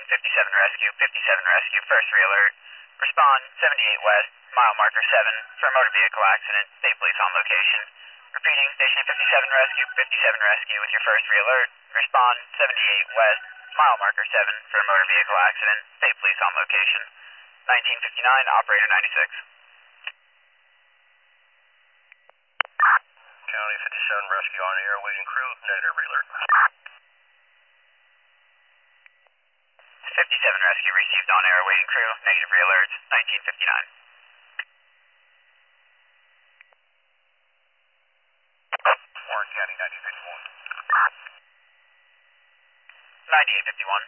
Rescue, 57 Rescue, first re-alert. Respond 78 West, mile marker 7, for a motor vehicle accident. State police on location. Repeating, Station 57 Rescue, 57 Rescue with your first re-alert. Respond 78 West, mile marker 7, for a motor vehicle accident. State police on location. 1959, operator 96. County 57 Rescue on air, waiting crew, negative alert. 57 Rescue received on air, waiting crew, negative re-alerts, 1959. Warren County 1951. 9851.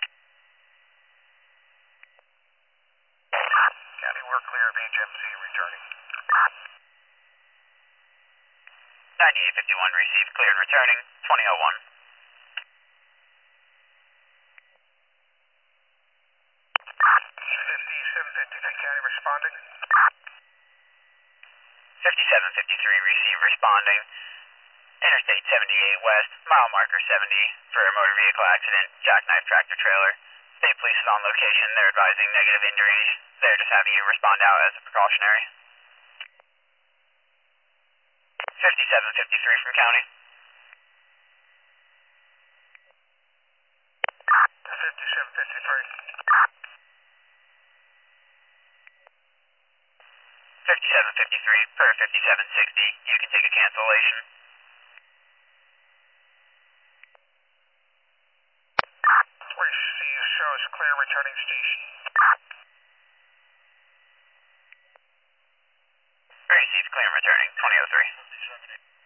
County, we're clear of HMC returning. 9851 received, clear and returning, 2001. 5753 County responding. 5753 received, responding. Interstate 78 West, mile marker 70, for a motor vehicle accident, jackknife tractor trailer. State police is on location, they're advising negative injuries. They're just having you respond out as a precautionary. 5753 from county. 5753. 5753 per 5760, you can take a cancellation. Receive, shows clear, returning station. Received, clear and returning, 2003.